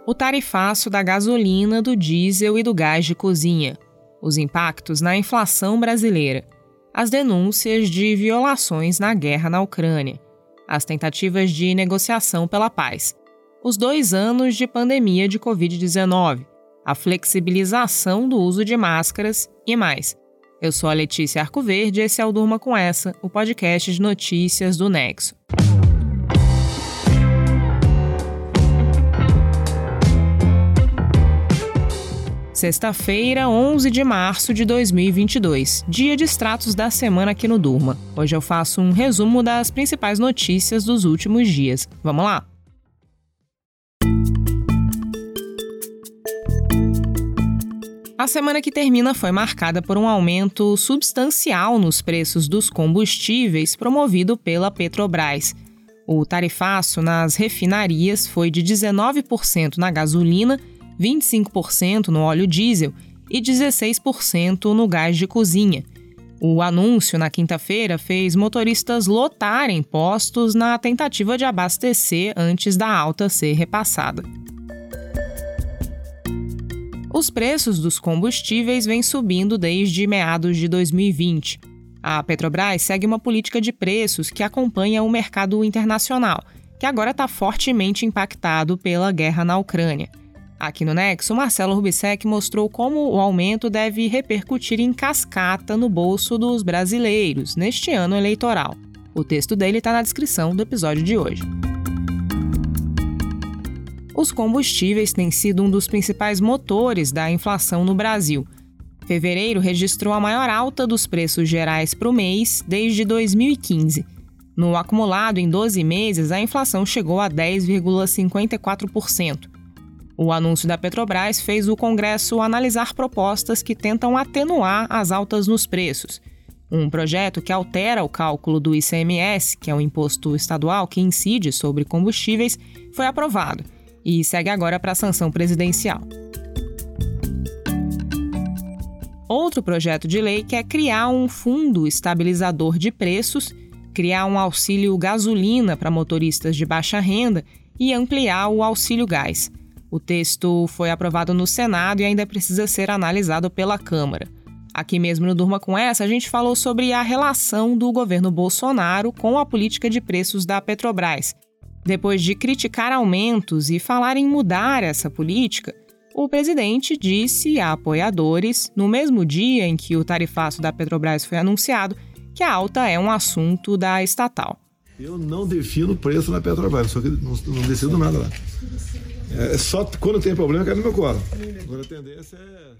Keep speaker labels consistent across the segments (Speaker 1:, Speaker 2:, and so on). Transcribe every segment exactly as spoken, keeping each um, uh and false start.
Speaker 1: O tarifaço da gasolina, do diesel e do gás de cozinha, os impactos na inflação brasileira, as denúncias de violações na guerra na Ucrânia, as tentativas de negociação pela paz, os dois anos de pandemia de covid dezenove, a flexibilização do uso de máscaras e mais. Eu sou a Letícia Arcoverde e esse é o Durma Com Essa, o podcast de notícias do Nexo. Sexta-feira, onze de março de dois mil e vinte e dois, dia de extratos da semana aqui no Durma. Hoje eu faço um resumo das principais notícias dos últimos dias. Vamos lá? A semana que termina foi marcada por um aumento substancial nos preços dos combustíveis promovido pela Petrobras. O tarifaço nas refinarias foi de dezenove por cento na gasolina, vinte e cinco por cento no óleo diesel e dezesseis por cento no gás de cozinha. O anúncio na quinta-feira fez motoristas lotarem postos na tentativa de abastecer antes da alta ser repassada. Os preços dos combustíveis vêm subindo desde meados de dois mil e vinte. A Petrobras segue uma política de preços que acompanha o mercado internacional, que agora está fortemente impactado pela guerra na Ucrânia. Aqui no Nexo, Marcelo Rubissec mostrou como o aumento deve repercutir em cascata no bolso dos brasileiros neste ano eleitoral. O texto dele está na descrição do episódio de hoje. Os combustíveis têm sido um dos principais motores da inflação no Brasil. Fevereiro registrou a maior alta dos preços gerais para o mês desde dois mil e quinze. No acumulado em doze meses, a inflação chegou a dez vírgula cinquenta e quatro por cento. O anúncio da Petrobras fez o Congresso analisar propostas que tentam atenuar as altas nos preços. Um projeto que altera o cálculo do I C M S, que é o imposto estadual que incide sobre combustíveis, foi aprovado e segue agora para a sanção presidencial. Outro projeto de lei quer criar um fundo estabilizador de preços, criar um auxílio gasolina para motoristas de baixa renda e ampliar o auxílio gás. O texto foi aprovado no Senado e ainda precisa ser analisado pela Câmara. Aqui mesmo no Durma Com Essa, a gente falou sobre a relação do governo Bolsonaro com a política de preços da Petrobras. Depois de criticar aumentos e falar em mudar essa política, o presidente disse a apoiadores, no mesmo dia em que o tarifaço da Petrobras foi anunciado, que a alta é um assunto da estatal.
Speaker 2: Eu não defino preço na Petrobras, só que não, não decido nada lá. É só quando tem problema que é no meu colo. Agora a tendência é...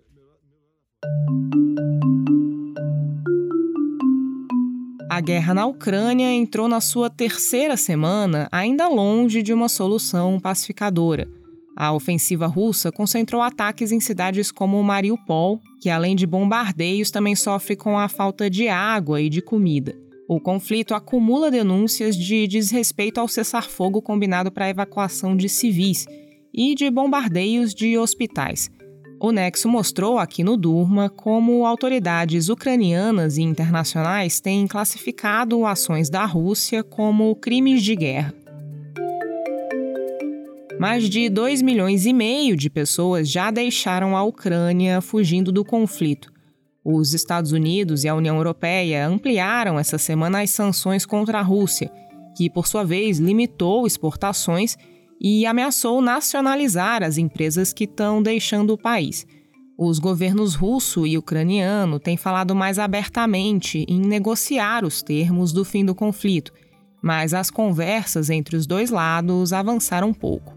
Speaker 1: A guerra na Ucrânia entrou na sua terceira semana, ainda longe de uma solução pacificadora. A ofensiva russa concentrou ataques em cidades como Mariupol, que além de bombardeios também sofre com a falta de água e de comida. O conflito acumula denúncias de desrespeito ao cessar-fogo combinado para a evacuação de civis e de bombardeios de hospitais. O Nexo mostrou aqui no Durma como autoridades ucranianas e internacionais têm classificado ações da Rússia como crimes de guerra. Mais de dois milhões e meio de pessoas já deixaram a Ucrânia fugindo do conflito. Os Estados Unidos e a União Europeia ampliaram essa semana as sanções contra a Rússia, que, por sua vez, limitou exportações e ameaçou nacionalizar as empresas que estão deixando o país. Os governos russo e ucraniano têm falado mais abertamente em negociar os termos do fim do conflito, mas as conversas entre os dois lados avançaram pouco.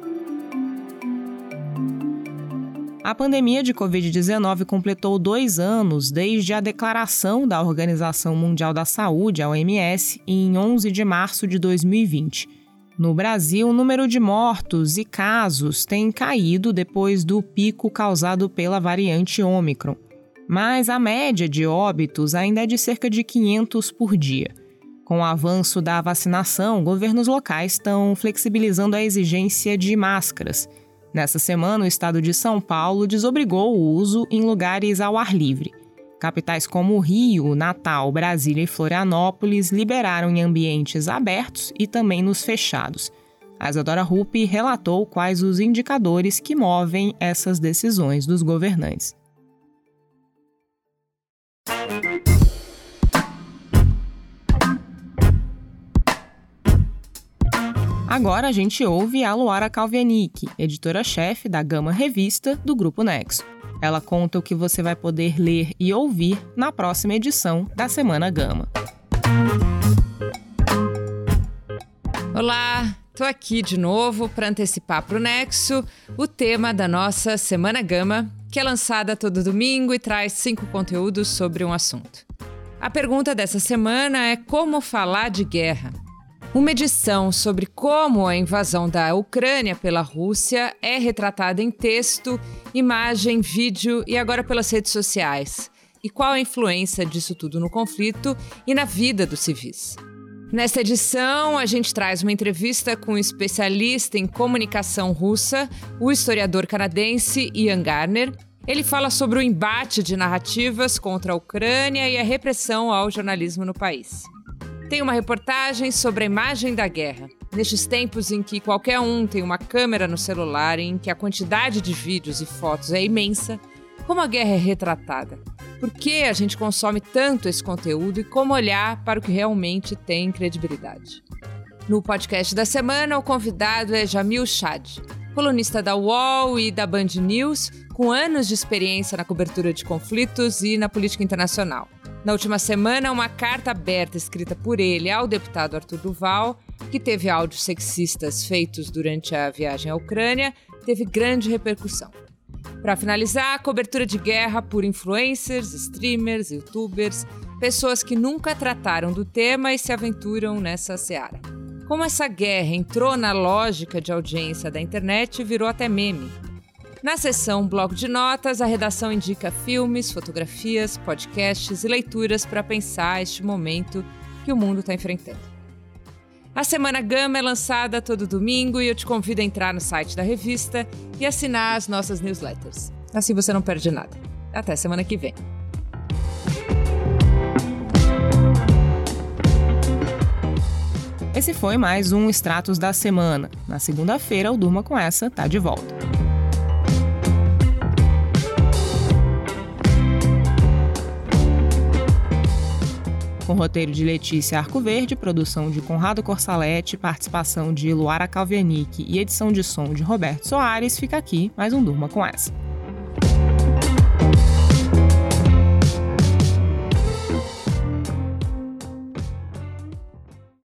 Speaker 1: A pandemia de covid dezenove completou dois anos desde a declaração da Organização Mundial da Saúde, a O M S, em onze de março de dois mil e vinte. No Brasil, o número de mortos e casos tem caído depois do pico causado pela variante Ômicron. Mas a média de óbitos ainda é de cerca de quinhentos por dia. Com o avanço da vacinação, governos locais estão flexibilizando a exigência de máscaras. Nessa semana, o estado de São Paulo desobrigou o uso em lugares ao ar livre. Capitais como Rio, Natal, Brasília e Florianópolis liberaram em ambientes abertos e também nos fechados. A Isadora Rupp relatou quais os indicadores que movem essas decisões dos governantes. Agora a gente ouve a Luara Kalvianic, editora-chefe da Gama Revista do Grupo Nexo. Ela conta o que você vai poder ler e ouvir na próxima edição da Semana Gama.
Speaker 3: Olá, estou aqui de novo para antecipar para o Nexo o tema da nossa Semana Gama, que é lançada todo domingo e traz cinco conteúdos sobre um assunto. A pergunta dessa semana é como falar de guerra. Uma edição sobre como a invasão da Ucrânia pela Rússia é retratada em texto, imagem, vídeo e agora pelas redes sociais. E qual a influência disso tudo no conflito e na vida dos civis. Nesta edição, a gente traz uma entrevista com um especialista em comunicação russa, o historiador canadense Ian Gardner. Ele fala sobre o embate de narrativas contra a Ucrânia e a repressão ao jornalismo no país. Tem uma reportagem sobre a imagem da guerra. Nestes tempos em que qualquer um tem uma câmera no celular, em que a quantidade de vídeos e fotos é imensa, como a guerra é retratada? Por que a gente consome tanto esse conteúdo e como olhar para o que realmente tem credibilidade? No podcast da semana, o convidado é Jamil Chad, colunista da U O L e da Band News, com anos de experiência na cobertura de conflitos e na política internacional. Na última semana, uma carta aberta escrita por ele ao deputado Arthur Duval, que teve áudios sexistas feitos durante a viagem à Ucrânia, teve grande repercussão. Para finalizar, a cobertura de guerra por influencers, streamers, youtubers, pessoas que nunca trataram do tema e se aventuram nessa seara. Como essa guerra entrou na lógica de audiência da internet e virou até meme. Na seção Bloco de Notas, a redação indica filmes, fotografias, podcasts e leituras para pensar este momento que o mundo está enfrentando. A Semana Gama é lançada todo domingo e eu te convido a entrar no site da revista e assinar as nossas newsletters. Assim você não perde nada. Até semana que vem.
Speaker 1: Esse foi mais um Extratos da Semana. Na segunda-feira, o Durma Com Essa tá de volta. Com roteiro de Letícia Arcoverde, produção de Conrado Corsalete, participação de Luara Kalvianic e edição de som de Roberto Soares, fica aqui mais um Durma Com Essa.